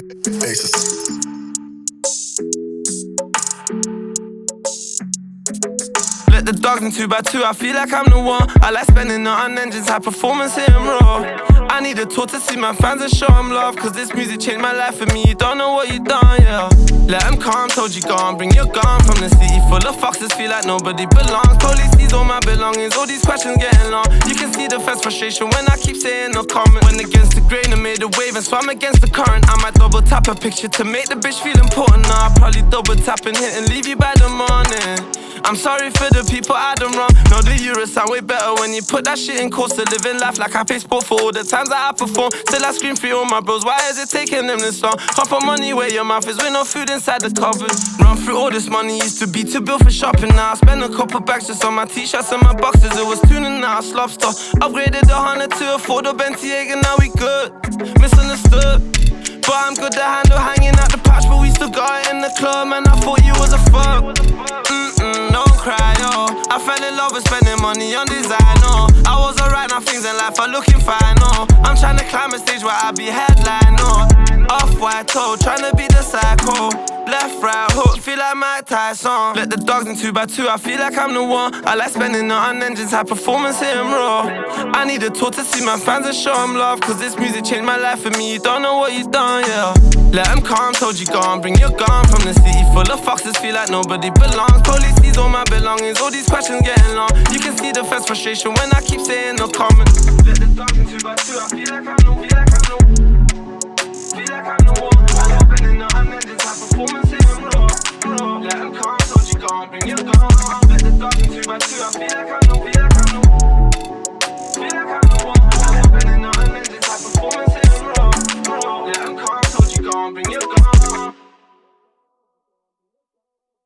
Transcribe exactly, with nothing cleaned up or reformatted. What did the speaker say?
Aces. Let the dogs in two by two, I feel like I'm the one. I like spending it on engines, high performance, hitting raw. I need a tour to see my fans and show them love, cause this music changed my life for me, you don't know what you done, yeah. Let them come, told you gone, bring your gun. From the city full of foxes, feel like nobody belongs. Police seize all my belongings, all these questions getting long. You can see the first frustration when I keep saying no comment. Went against the grain and made a wave and swam against the current. I might double tap a picture to make the bitch feel important. Nah, I'll probably double tap and hit and leave you by the morning. I'm sorry for the people I done wrong. Know the Euro sound way better when you put that shit in course. To living life like I pay sport for all the times that I perform. Still I scream for all my bros, why is it taking them this long? Can't put money where your mouth is with no food inside the cupboard. Run through all this money used to be to bill for shopping. Now I spend a couple bags just on my t-shirts and my boxes. It was tuning now, lobster. Upgraded the Honda to a Ford or Bentayga, now we good. Misunderstood, but I'm good to handle hanging out the patch. But we still got it in the club, man, I thought you was a fuck. Mm-mm, don't cry, no. I fell in love with spending money on design, no. I was alright, now things in life are looking fine, no. I'm trying to climb a stage where I be headline, no. Off-white toe, trying to be the psycho. Left, right, hook, feel like Mike Tyson. Let the dogs in two by two, I feel like I'm the one. I like spending it on engines, high performance, hitting raw. I need a tour to see my fans and show them love, cause this music changed my life for me, you don't know what you done, yeah. Let them come, told you gone, bring your gun. From the city full of foxes, feel like nobody belongs. Police seize all my belongings, all these questions getting long. You can see the first frustration when I keep saying no comment. Let the